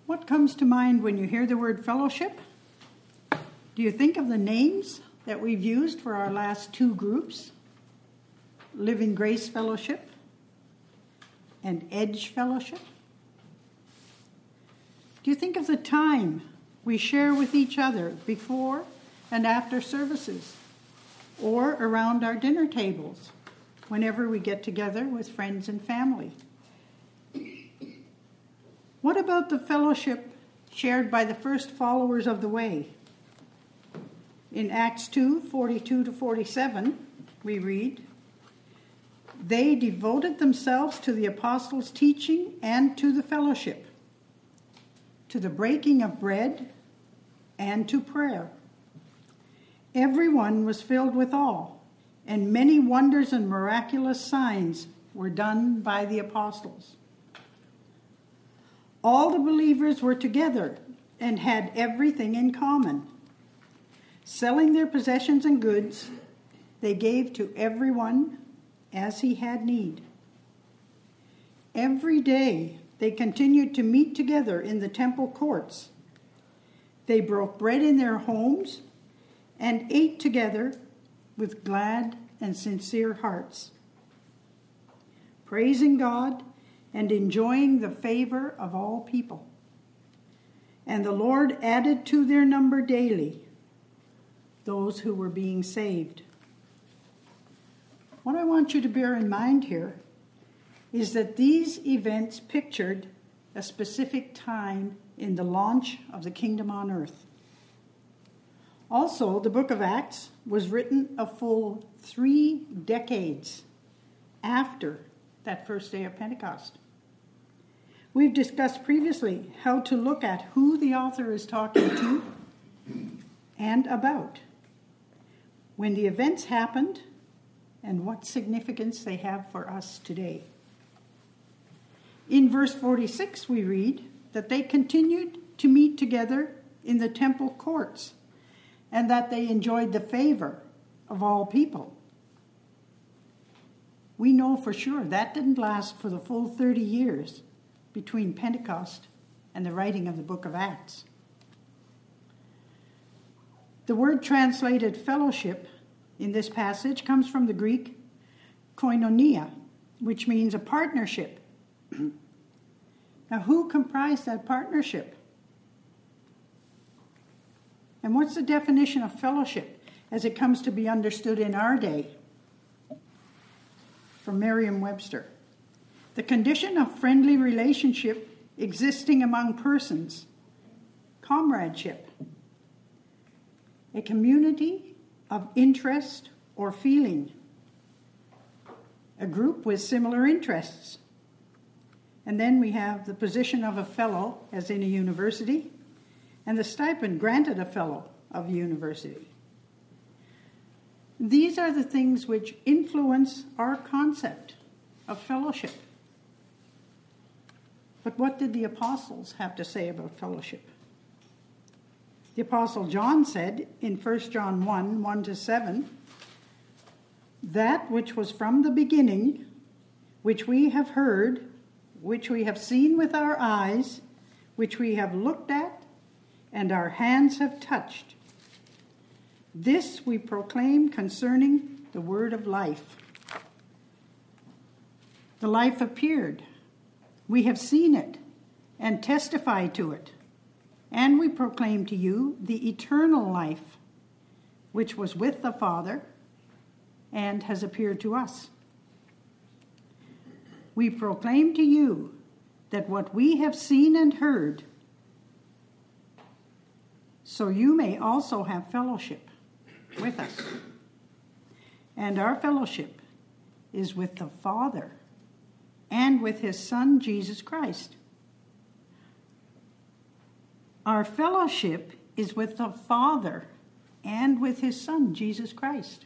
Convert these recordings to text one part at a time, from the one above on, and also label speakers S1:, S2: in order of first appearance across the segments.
S1: What comes to mind when you hear the word fellowship? Do you think of the names that we've used for our last two groups? Living Grace Fellowship and Edge Fellowship? Do you think of the time we share with each other before and after services, or around our dinner tables whenever we get together with friends and family? What about the fellowship shared by the first followers of the way? In Acts 2:42-47, we read, "They devoted themselves to the apostles' teaching and to the fellowship, to the breaking of bread and to prayer. Everyone was filled with awe, and many wonders and miraculous signs were done by the apostles. All the believers were together and had everything in common. Selling their possessions and goods, they gave to everyone as he had need. Every day they continued to meet together in the temple courts. They broke bread in their homes and ate together with glad and sincere hearts, praising God and enjoying the favor of all people. And the Lord added to their number daily those who were being saved." What I want you to bear in mind here is that these events pictured a specific time in the launch of the kingdom on earth. Also, the book of Acts was written a full 3 decades after that first day of Pentecost. We've discussed previously how to look at who the author is talking to and about, when the events happened, and what significance they have for us today. In verse 46, we read that they continued to meet together in the temple courts and that they enjoyed the favor of all people. We know for sure that didn't last for the full 30 years between Pentecost and the writing of the book of Acts. The word translated fellowship in this passage comes from the Greek koinonia, which means a partnership. Now, who comprised that partnership? And what's the definition of fellowship as it comes to be understood in our day? From Merriam-Webster. The condition of friendly relationship existing among persons. Comradeship. A community of interest or feeling. A group with similar interests. And then we have the position of a fellow, as in a university, and the stipend granted a fellow of a university. These are the things which influence our concept of fellowship. But what did the apostles have to say about fellowship? The apostle John said in 1 John 1:1-7, "That which was from the beginning, which we have heard, which we have seen with our eyes, which we have looked at, and our hands have touched. This we proclaim concerning the word of life." The life appeared. We have seen it and testify to it. And we proclaim to you the eternal life, which was with the Father and has appeared to us. We proclaim to you that what we have seen and heard, so you may also have fellowship with us. And our fellowship is with the Father and with his Son, Jesus Christ. Our fellowship is with the Father and with his Son, Jesus Christ.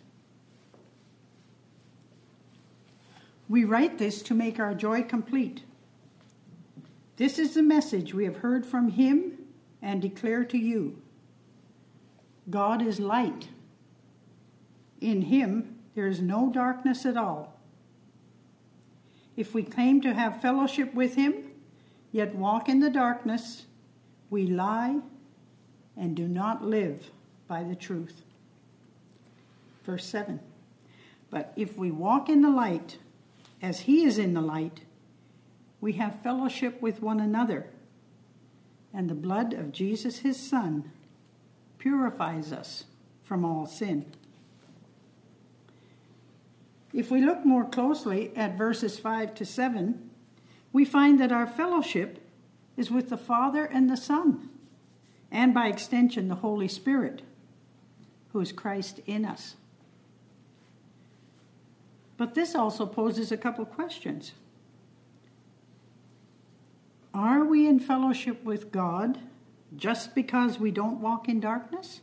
S1: We write this to make our joy complete. This is the message we have heard from him and declare to you. God is light. In him there is no darkness at all. If we claim to have fellowship with him, yet walk in the darkness, we lie and do not live by the truth. Verse 7. But if we walk in the light, as he is in the light, we have fellowship with one another, and the blood of Jesus his Son purifies us from all sin. If we look more closely at verses 5 to 7, we find that our fellowship is with the Father and the Son, and by extension the Holy Spirit, who is Christ in us. But this also poses a couple questions. Are we in fellowship with God just because we don't walk in darkness?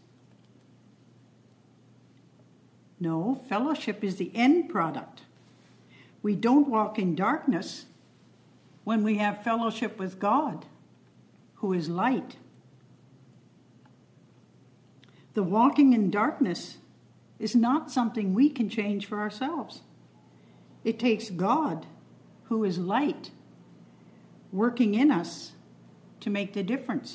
S1: No, fellowship is the end product. We don't walk in darkness when we have fellowship with God, who is light. The walking in darkness is not something we can change for ourselves. It takes God, who is light, working in us to make the difference.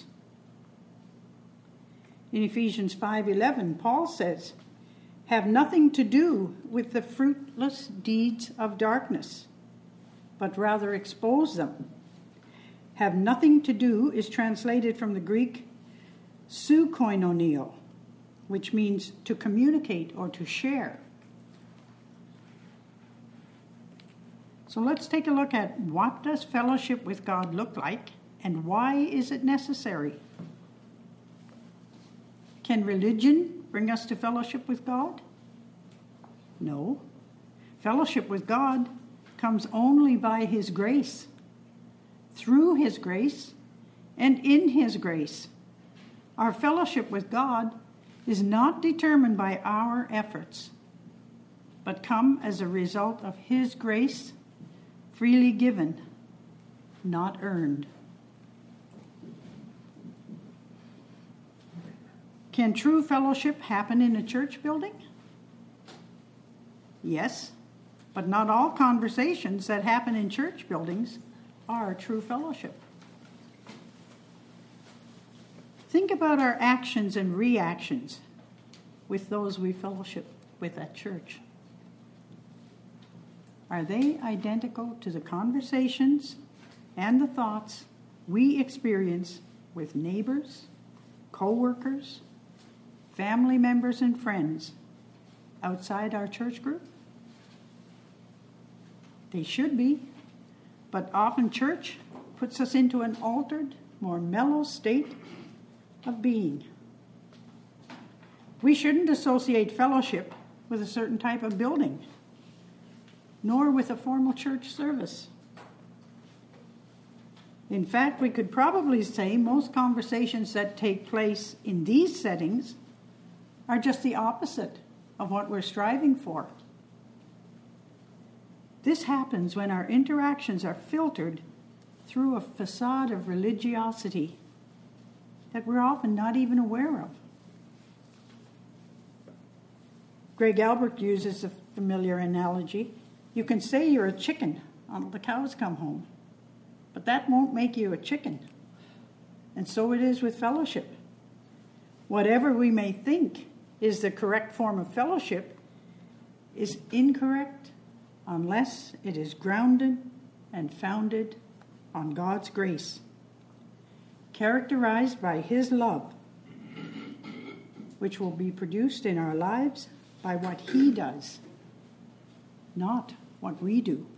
S1: In Ephesians 5:11, Paul says, "Have nothing to do with the fruitless deeds of darkness, but rather expose them." Have nothing to do is translated from the Greek soukoinonio, which means to communicate or to share. So let's take a look at what does fellowship with God look like and why is it necessary? Can religion bring us to fellowship with God? No. Fellowship with God comes only by his grace, through his grace, and in his grace. Our fellowship with God is not determined by our efforts, but come as a result of his grace, freely given, not earned. Can true fellowship happen in a church building? Yes, but not all conversations that happen in church buildings are true fellowship. Think about our actions and reactions with those we fellowship with at church. Are they identical to the conversations and the thoughts we experience with neighbors, co-workers, family members, and friends outside our church group? They should be, but often church puts us into an altered, more mellow state of being. We shouldn't associate fellowship with a certain type of building, nor with a formal church service. In fact, we could probably say most conversations that take place in these settings are just the opposite of what we're striving for. This happens when our interactions are filtered through a facade of religiosity that we're often not even aware of. Greg Albert uses a familiar analogy. You can say you're a chicken until the cows come home, but that won't make you a chicken. And so it is with fellowship. Whatever we may think is the correct form of fellowship is incorrect unless it is grounded and founded on God's grace, characterized by his love, which will be produced in our lives by what he does, not what we do.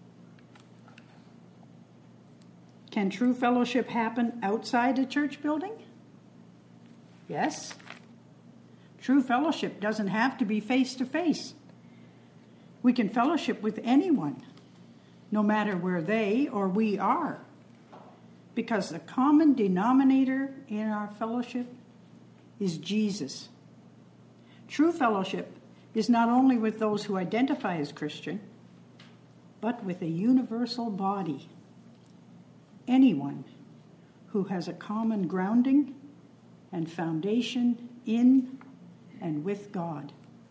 S1: Can true fellowship happen outside a church building? Yes. True fellowship doesn't have to be face-to-face. We can fellowship with anyone, no matter where they or we are, because the common denominator in our fellowship is Jesus. True fellowship is not only with those who identify as Christian, but with a universal body. Anyone who has a common grounding and foundation in and with God.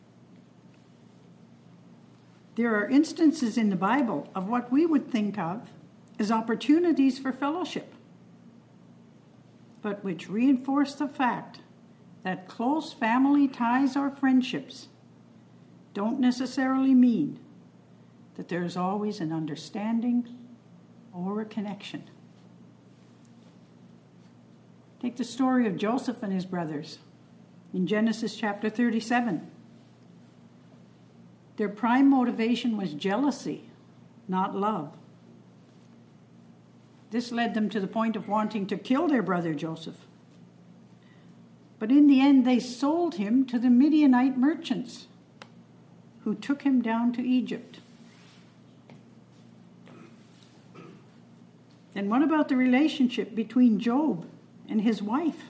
S1: There are instances in the Bible of what we would think of as opportunities for fellowship. but which reinforce the fact that close family ties or friendships don't necessarily mean that there's always an understanding or a connection. Take the story of Joseph and his brothers in Genesis chapter 37. Their prime motivation was jealousy, not love. This led them to the point of wanting to kill their brother Joseph. But in the end, they sold him to the Midianite merchants, who took him down to Egypt. And what about the relationship between Job and his wife,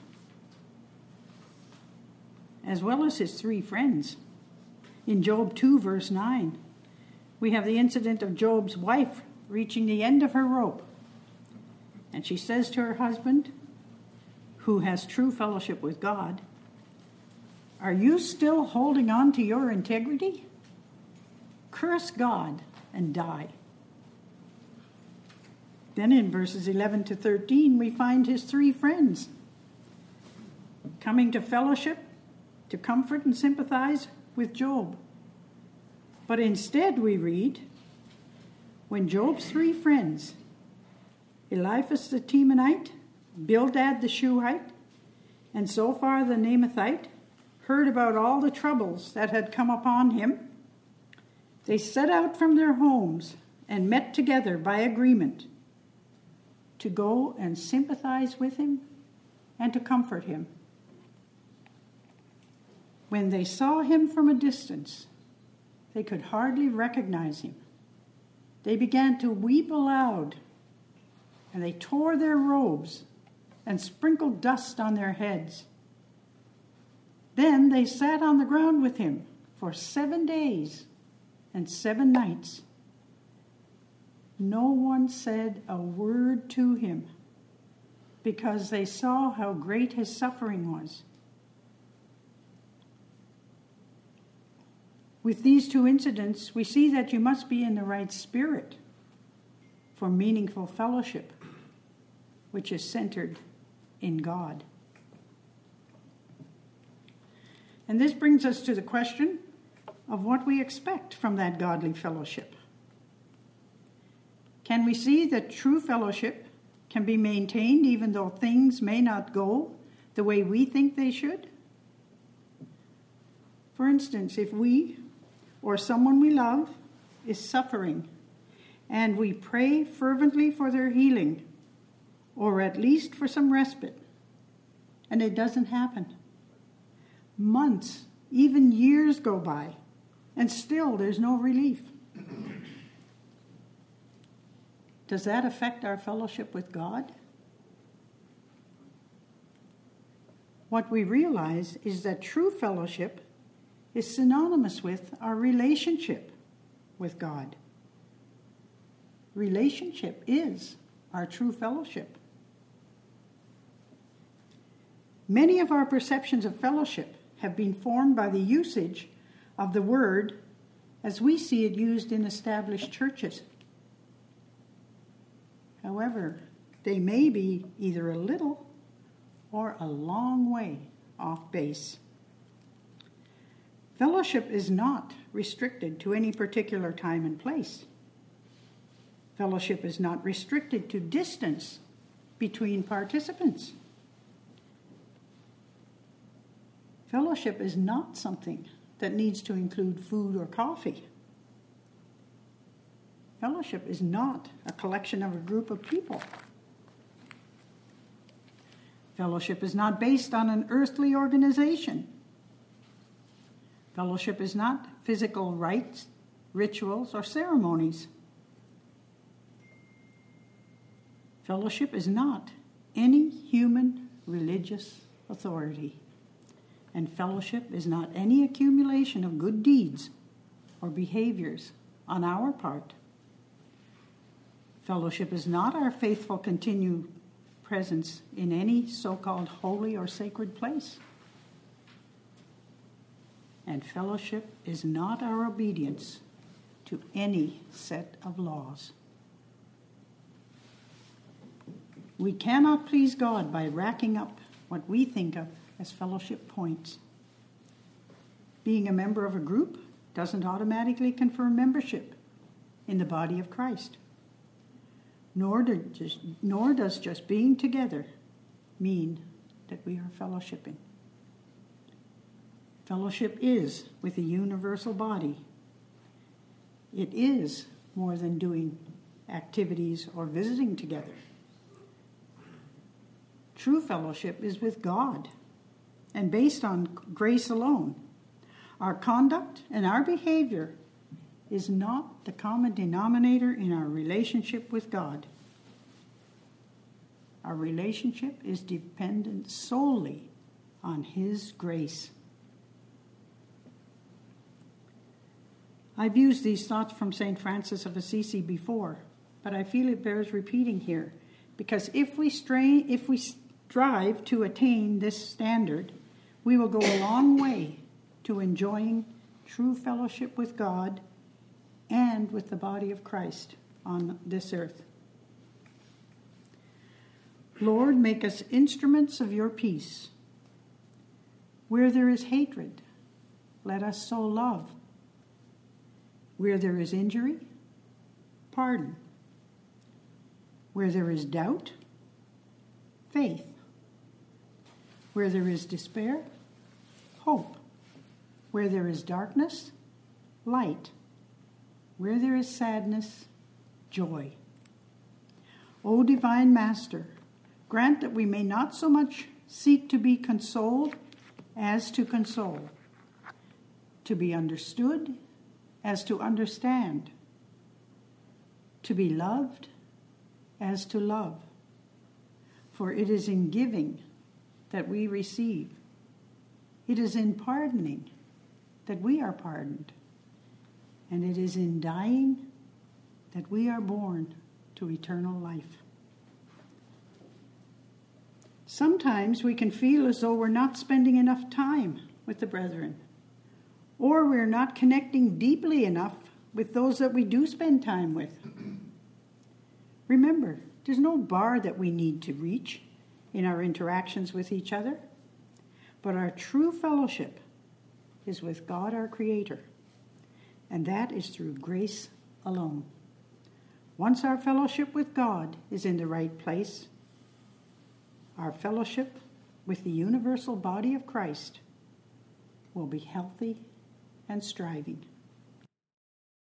S1: as well as his 3 friends? In Job 2, verse 9, we have the incident of Job's wife reaching the end of her rope. And she says to her husband, who has true fellowship with God, "Are you still holding on to your integrity? Curse God and die." Then in verses 11 to 13, we find his 3 friends coming to fellowship, to comfort and sympathize with Job. But instead we read, when Job's 3 friends, Eliphaz the Temanite, Bildad the Shuhite, and Zophar the Naamathite, heard about all the troubles that had come upon him, they set out from their homes and met together by agreement to go and sympathize with him and to comfort him. When they saw him from a distance, they could hardly recognize him. They began to weep aloud, and they tore their robes and sprinkled dust on their heads. Then they sat on the ground with him for 7 days and 7 nights. No one said a word to him, because they saw how great his suffering was. With these 2 incidents, we see that you must be in the right spirit for meaningful fellowship, which is centered in God. And this brings us to the question of what we expect from that godly fellowship. Can we see that true fellowship can be maintained even though things may not go the way we think they should? For instance, if we or someone we love is suffering and we pray fervently for their healing, or at least for some respite, and it doesn't happen, months, even years go by, and still there's no relief. Does that affect our fellowship with God? What we realize is that true fellowship is synonymous with our relationship with God. Relationship is our true fellowship. Many of our perceptions of fellowship have been formed by the usage of the word as we see it used in established churches. However, they may be either a little or a long way off base. Fellowship is not restricted to any particular time and place. Fellowship is not restricted to distance between participants. Fellowship is not something that needs to include food or coffee. Fellowship is not a collection of a group of people. Fellowship is not based on an earthly organization. Fellowship is not physical rites, rituals, or ceremonies. Fellowship is not any human religious authority. And fellowship is not any accumulation of good deeds or behaviors on our part. Fellowship is not our faithful continued presence in any so-called holy or sacred place. And fellowship is not our obedience to any set of laws. We cannot please God by racking up what we think of as fellowship points. Being a member of a group doesn't automatically confer membership in the body of Christ. Nor does just being together mean that we are fellowshipping. Fellowship is with a universal body. It is more than doing activities or visiting together. True fellowship is with God and based on grace alone. Our conduct and our behavior is not the common denominator in our relationship with God. Our relationship is dependent solely on His grace. I've used these thoughts from St. Francis of Assisi before, but I feel it bears repeating here, because if we strive to attain this standard, we will go a long way to enjoying true fellowship with God and with the body of Christ on this earth. Lord, make us instruments of your peace. Where there is hatred, let us sow love. Where there is injury, pardon. Where there is doubt, faith. Where there is despair, hope. Where there is darkness, light. Where there is sadness, joy. O Divine Master, grant that we may not so much seek to be consoled as to console, to be understood as to understand, to be loved as to love. For it is in giving that we receive. It is in pardoning that we are pardoned. And it is in dying that we are born to eternal life. Sometimes we can feel as though we're not spending enough time with the brethren, or we're not connecting deeply enough with those that we do spend time with. Remember, there's no bar that we need to reach in our interactions with each other, but our true fellowship is with God our Creator, and that is through grace alone. Once our fellowship with God is in the right place, our fellowship with the universal body of Christ will be healthy and striving.